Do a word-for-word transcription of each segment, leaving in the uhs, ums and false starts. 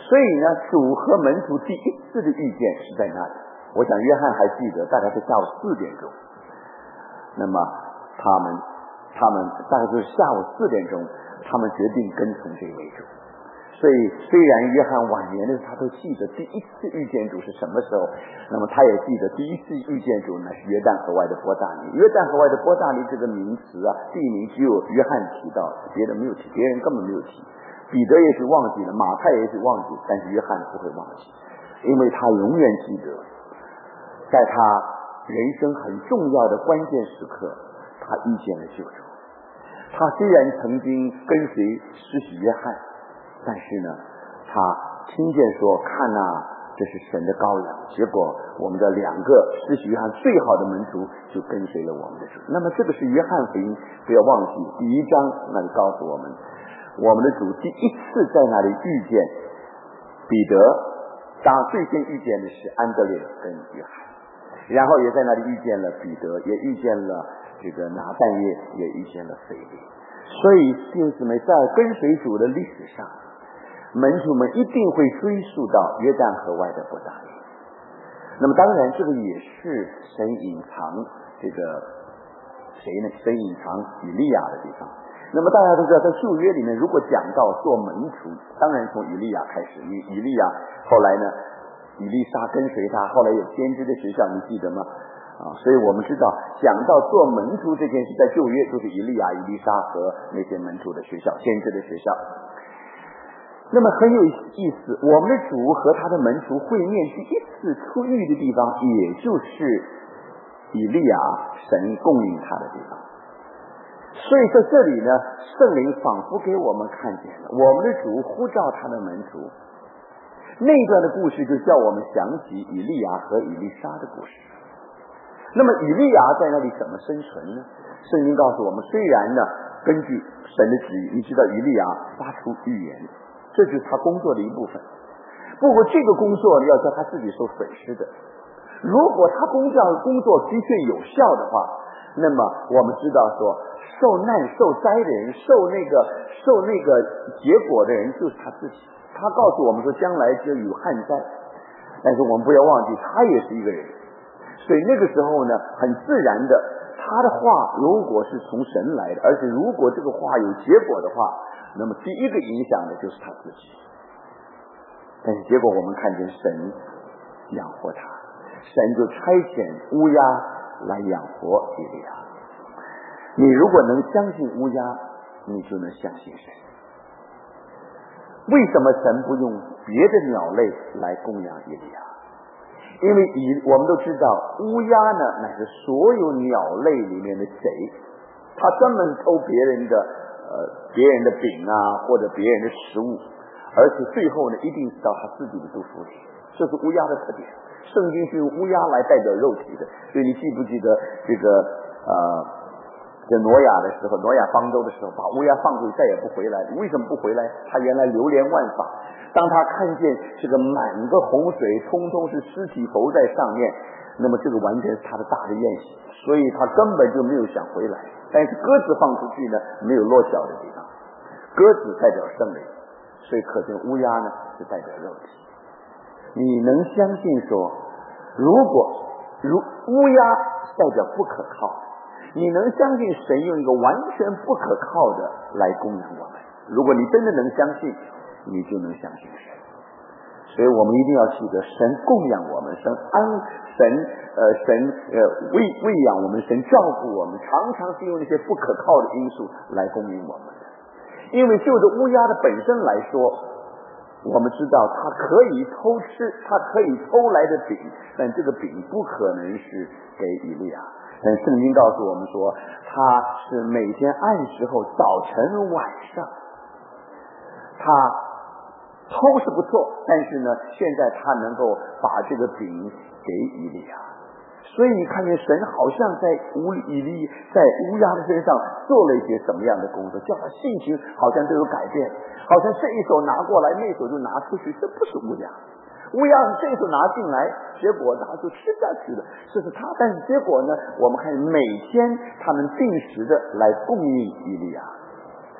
所以呢，主和门徒第一次的遇见是在那里。我想约翰还记得，大概是下午四点钟。那么他们，他们大概就是下午四点钟，他们决定跟从这位主。所以虽然约翰晚年的时候他都记得第一次遇见主是什么时候，那么他也记得第一次遇见主呢是约旦河外的伯大尼。约旦河外的伯大尼这个名词啊，地名只有约翰提到，别人没有提，别人根本没有提。彼得也许忘记了，马太也许忘记，但是约翰不会忘记，因为他永远记得，在他人生很重要的关键时刻，他遇见了救主。他虽然曾经跟随施洗约翰，但是呢，他听见说看啊，这是神的羔羊，结果我们的两个施洗约翰最好的门徒就跟随了我们的主。那么这个是约翰福音，不要忘记第一章那里告诉我们，我们的主第一次在那里遇见彼得，当然最先遇见的是安德烈跟约翰，然后也在那里遇见了彼得，也遇见了这个拿但业，也遇见了腓力。所以弟兄姊妹，在跟随主的历史上，门徒们一定会追溯到约旦河外的伯大尼。那么当然这个也是神隐藏这个谁呢？神隐藏以利亚的地方。那么大家都知道，在旧约里面，如果讲到做门徒，当然从以利亚开始。因为以利亚后来呢，以利沙跟随他，后来有先知的学校，你记得吗？啊，所以我们知道，讲到做门徒这件事，在旧约就是以利亚、以利沙和那些门徒的学校、先知的学校。那么很有意思，我们的主和他的门徒会面第一次出狱的地方，也就是以利亚神供应他的地方。所以在这里呢，圣灵仿佛给我们看见了我们的主呼召他的门徒。那段的故事就叫我们想起以利亚和以利沙的故事。那么以利亚在那里怎么生存呢？圣经告诉我们，虽然呢根据神的旨意，你知道以利亚发出预言，这就是他工作的一部分。不过这个工作要叫他自己受损失的。如果他工作工作的确有效的话，那么我们知道说，受难受灾的人，受那个受那个结果的人就是他自己。他告诉我们说，将来就有旱灾，但是我们不要忘记，他也是一个人。所以那个时候呢，很自然的，他的话如果是从神来的，而且如果这个话有结果的话，那么第一个影响的就是他自己。但是结果我们看见神养活他，神就差遣乌鸦来养活以利亚。你如果能相信乌鸦，你就能相信神。为什么神不用别的鸟类来供养以利亚？因为以我们都知道，乌鸦呢乃是所有鸟类里面的贼，它专门偷别人的呃别人的饼啊，或者别人的食物，而且最后呢一定是到他自己的肚腹里。这是乌鸦的特点。圣经是用乌鸦来代表肉体的，所以你记不记得这个呃在挪亚的时候，挪亚方舟的时候，把乌鸦放出去再也不回来。为什么不回来？他原来流连忘返，当他看见这个满个洪水通通是尸体浮在上面，那么这个完全是他的大的宴席，所以他根本就没有想回来。但是鸽子放出去呢，没有落脚的地方，鸽子代表圣灵，所以可见乌鸦呢是代表肉体。你能相信说，如果如乌鸦代表不可靠，你能相信神用一个完全不可靠的来供养我们？如果你真的能相信，你就能相信神。所以我们一定要记得，神供养我们，神安神呃神呃喂喂养我们，神照顾我们，常常是用一些不可靠的因素来供应我们的。因为就着乌鸦的本身来说，我们知道它可以偷吃，它可以偷来的饼，但这个饼不可能是给以利亚。但圣经告诉我们说，他是每天按时候早晨晚上，他偷是不错，但是呢现在他能够把这个饼给以利亚。所以你看见神好像在乌以利在乌鸦的身上做了一些什么样的工作，叫他性情好像都有改变，好像这一手拿过来，那手就拿出去，这不是乌鸦。乌鸦是这一手拿进来，结果拿就吃下去了，这是他。但是结果呢，我们看每天他们定时的来供应以利亚。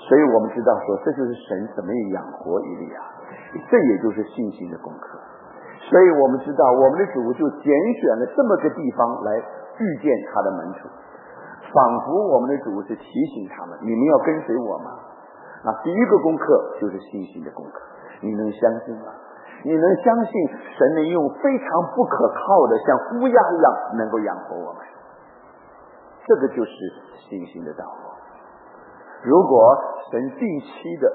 所以我们知道说，这就是神怎么养活以利亚，这也就是信心的功课。所以我们知道，我们的主就拣选了这么个地方来遇见他的门徒，仿佛我们的主是提醒他们，你们要跟随我吗？那第一个功课就是信心的功课，你能相信吗？你能相信神能用非常不可靠的像乌鸦一样能够养活我们？这个就是信心的道路。如果神定期的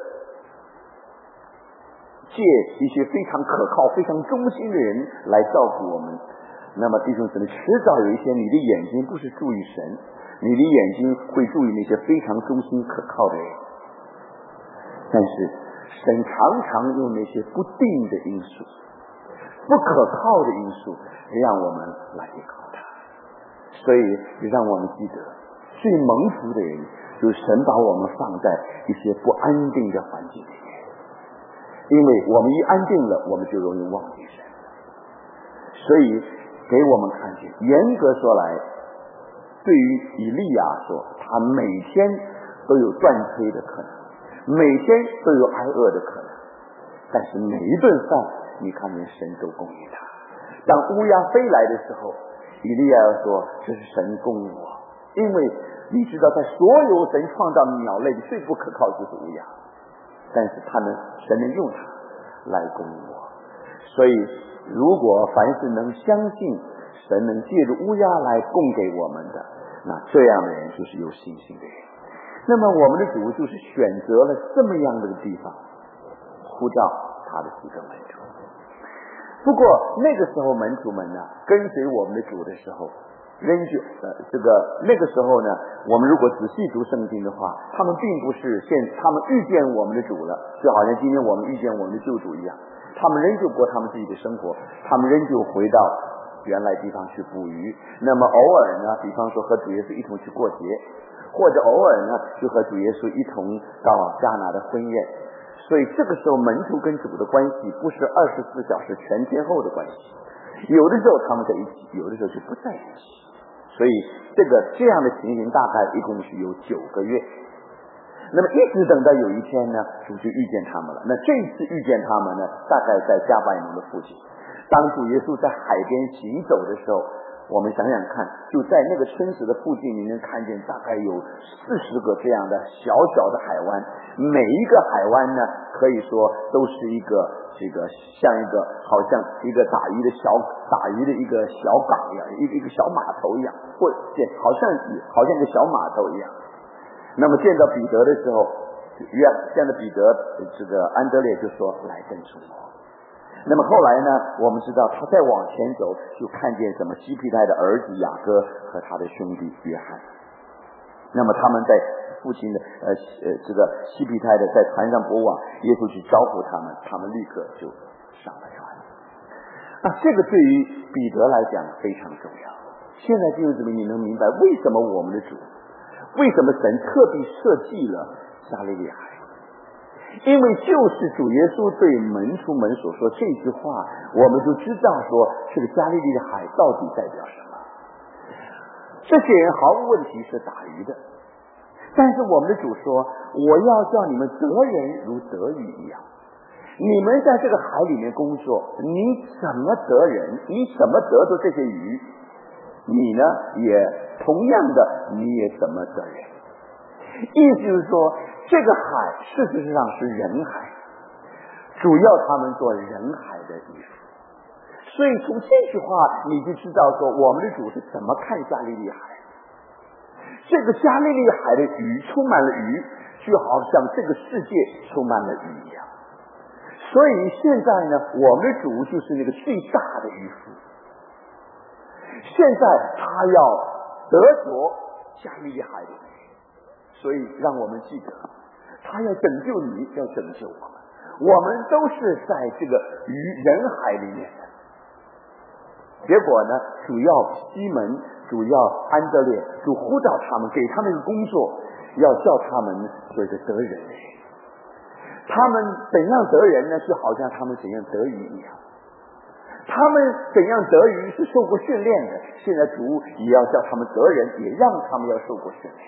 借一些非常可靠非常忠心的人来照顾我们，那么弟兄姊妹，迟早有一天你的眼睛不是注意神，你的眼睛会注意那些非常忠心可靠的人。但是神常常用那些不定的因素不可靠的因素让我们来依靠他。所以让我们记得，最蒙福的人就是神把我们放在一些不安定的环境里面，因为我们一安定了，我们就容易忘记神。所以给我们看见，严格说来，对于以利亚说，他每天都有断炊的可能，每天都有挨饿的可能，但是每一顿饭你看见神都供应他。当乌鸦飞来的时候，以利亚要说，这是神供应我，因为你知道在所有神创造鸟类最不可靠就是乌鸦，但是他们神能用它来供应我。所以如果凡是能相信神能借着乌鸦来供给我们的，那这样的人就是有信心的人。那么我们的主就是选择了这么样的地方呼召他的几个门徒。不过那个时候门徒们呢，跟随我们的主的时候，仍旧呃这个那个时候呢，我们如果仔细读圣经的话，他们并不是现他们遇见我们的主了，就好像今天我们遇见我们的救主一样，他们仍旧过他们自己的生活，他们仍旧回到原来地方去捕鱼。那么偶尔呢，比方说和主耶稣一同去过节，或者偶尔呢就和主耶稣一同到迦拿的婚宴。所以这个时候门徒跟主的关系不是二十四小时全天候的关系，有的时候他们在一起，有的时候就不在一起。所以这个这样的情形大概一共是有九个月。那么一直等到有一天呢，主就遇见他们了。那这一次遇见他们呢，大概在加百农的附近。当主耶稣在海边行走的时候，我们想想看，就在那个村子的附近，你能看见大概有四十个这样的小小的海湾，每一个海湾呢，可以说都是一个这个像一个好像一个打鱼的小打鱼的一个小港一样，一个一个小码头一样，或见好像好像一个小码头一样。那么见到彼得的时候，约见到彼得，这个安德烈就说：“来跟从我。”那么后来呢，我们知道他再往前走，就看见什么西庇太的儿子雅各和他的兄弟约翰。那么他们在父亲的呃呃这个西庇太的在船上泊网，耶稣去招呼他们，他们立刻就上了船。那这个对于彼得来讲非常重要。现在弟兄姊妹，你能明白为什么我们的主，为什么神特地设计了加利利海？因为就是主耶稣对门徒们所说这句话，我们就知道说这个加利利的海到底代表什么。这些人毫无问题是打鱼的，但是我们的主说，我要叫你们得人如得鱼一样。你们在这个海里面工作，你怎么得人，你怎么得到这些鱼，你呢也同样的你也怎么得人。意思就是说，这个海事实上是人海，主要他们做人海的渔夫。所以从这句话你就知道说，我们的主是怎么看加利利海。这个加利利海的鱼充满了鱼，就好像这个世界充满了鱼一样。所以现在呢，我们的主就是那个最大的渔夫。现在他要得着加利利海的鱼，所以让我们记得，他要拯救你，要拯救我们，我们都是在这个鱼人海里面的。结果呢，主要西门，主要安德烈，主呼召他们，给他们一个工作，要叫他们做一个得人的人。他们怎样得人呢？就好像他们怎样得鱼一样。他们怎样得鱼是受过训练的，现在主也要叫他们得人，也让他们要受过训练。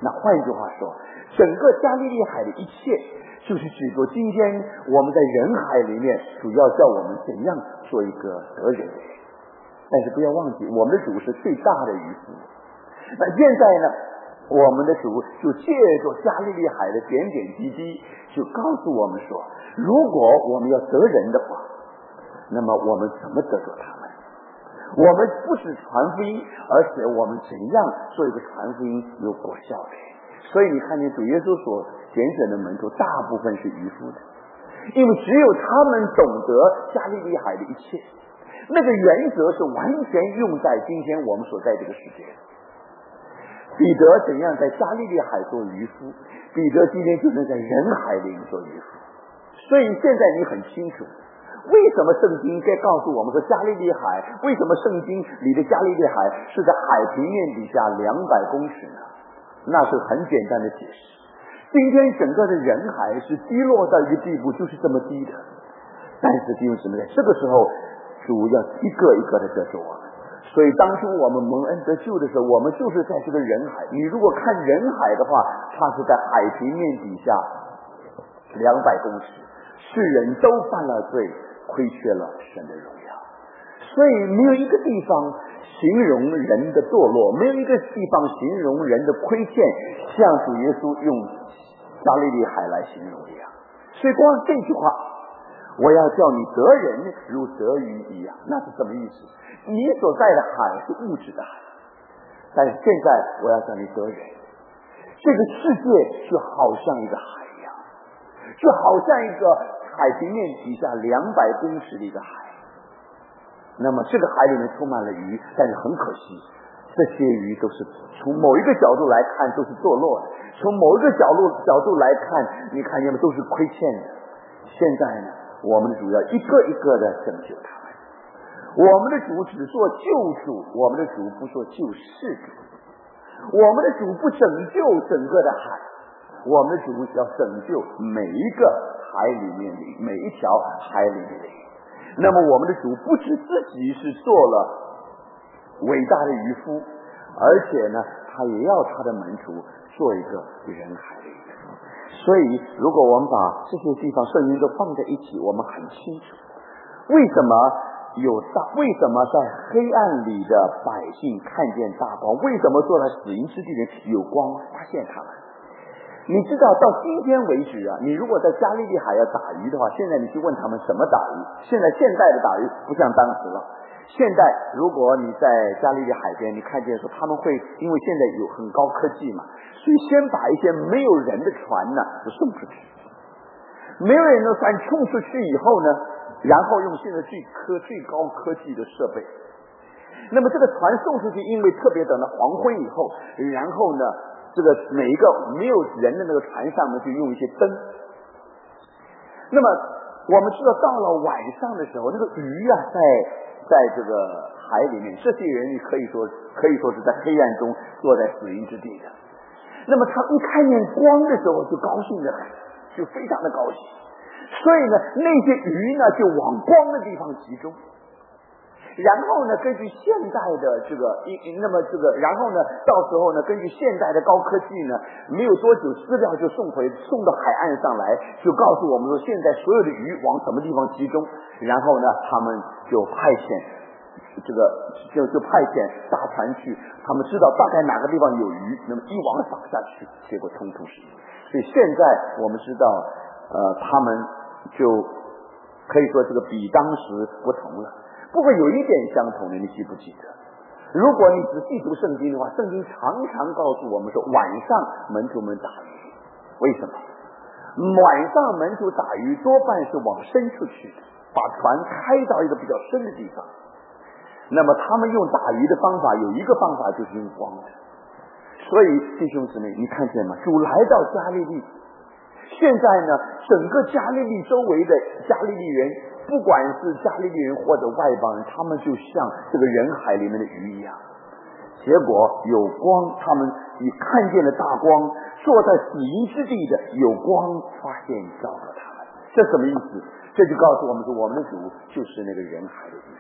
那换句话说，整个加利利海的一切，就是指着今天我们在人海里面，主要叫我们怎样做一个得人的人。但是不要忘记，我们的主是最大的渔夫。那现在呢，我们的主就借着加利利海的点点滴滴，就告诉我们说，如果我们要得人的话，那么我们怎么得着他们？我们不是传福音，而且我们怎样做一个传福音有果效的。所以你看见主耶稣所拣选的门徒大部分是渔夫的，因为只有他们懂得加利利海的一切，那个原则是完全用在今天我们所在这个世界。彼得怎样在加利利海做渔夫，彼得今天就能在人海里做渔夫。所以现在你很清楚，为什么圣经该告诉我们说加利利海，为什么圣经里的加利利海是在海平面底下两百公尺呢？那是很简单的解释。今天整个的人海是低落到一个地步，就是这么低的。但是弟兄姊妹，在这个时候，主要一个一个的得着我们。所以当初我们蒙恩得救的时候，我们就是在这个人海。你如果看人海的话，它是在海平面底下两百公尺。世人都犯了罪，亏缺了神的荣耀。所以没有一个地方形容人的堕落，没有一个地方形容人的亏欠，像主耶稣用加利利海来形容一样。所以光这句话，我要叫你得人如得鱼一样，那是什么意思？你所在的海是物质的海，但是现在我要叫你得人。这个世界就好像一个海一样，就好像一个海平面底下两百公尺的一个海。那么这个海里面充满了鱼，但是很可惜，这些鱼都是从某一个角度来看都是堕落的，从某一个角度角度来看，你看见吗？都是亏欠的。现在呢，我们的主要一个一个的拯救他们。我们的主只做救主，我们的主不做救世主。我们的主不拯救整个的海，我们的主要拯救每一个海里面的每一条海里面的鱼。那么我们的主不止自己是做了伟大的渔夫，而且呢，他也要他的门徒做一个人海的渔夫。所以如果我们把这些地方圣经都放在一起，我们很清楚为什么有大为什么在黑暗里的百姓看见大光，为什么坐在死荫之地的人有光发现他们。你知道到今天为止啊，你如果在加利利海要打鱼的话，现在你去问他们什么打鱼，现在现代的打鱼不像当时了。现在如果你在加利利海边，你看见说他们会因为现在有很高科技嘛，所以先把一些没有人的船呢就送出去，没有人的船冲出去以后呢，然后用现在最科最高科技的设备，那么这个船送出去，因为特别等到黄昏以后，然后呢这个每一个没有人的那个船上面就用一些灯。那么我们知道到了晚上的时候，那个鱼啊在在这个海里面，这些人可以说可以说是在黑暗中坐在死荫之地的。那么他一看见光的时候就高兴的很，就非常的高兴。所以呢那些鱼呢就往光的地方集中。然后呢根据现代的这个那么这个然后呢到时候呢根据现代的高科技呢，没有多久资料就送回送到海岸上来，就告诉我们说现在所有的鱼往什么地方集中，然后呢他们就派遣这个就就派遣大船去，他们知道大概哪个地方有鱼，那么一网撒下去，结果通通是鱼。所以现在我们知道呃他们就可以说这个比当时不同了。不过有一点相同的，你记不记得？如果你仔细读圣经的话，圣经常常告诉我们说，晚上门徒们打鱼。为什么？晚上门徒打鱼多半是往深处去的，把船开到一个比较深的地方。那么他们用打鱼的方法，有一个方法就是用光的。所以弟兄姊妹，你看见吗？主来到加利利，现在呢，整个加利利周围的加利利人，不管是加利利人或者外邦人，他们就像这个人海里面的鱼一样。结果有光，他们已看见了大光，坐在死荫之地的有光发现照到他们。这什么意思？这就告诉我们说，我们的主就是那个人海的鱼。